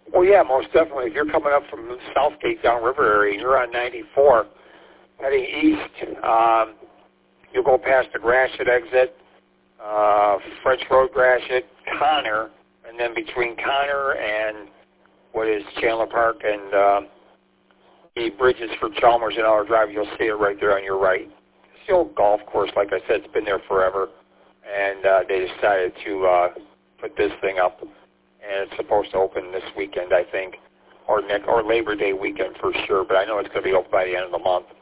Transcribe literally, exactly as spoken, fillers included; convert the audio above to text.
Well, yeah, most definitely. If you're coming up from the Southgate downriver area, you're on ninety-four heading east. Um, you'll go past the Gratiot exit, uh, French Road Gratiot, Connor, and then between Connor and what is Chandler Park and um, the bridges for Chalmers and Aller Drive, you'll see it right there on your right. It's the old golf course, like I said, it's been there forever, and uh, they decided to uh, put this thing up, and it's supposed to open this weekend, I think, or next, or Labor Day weekend for sure, but I know it's going to be open by the end of the month.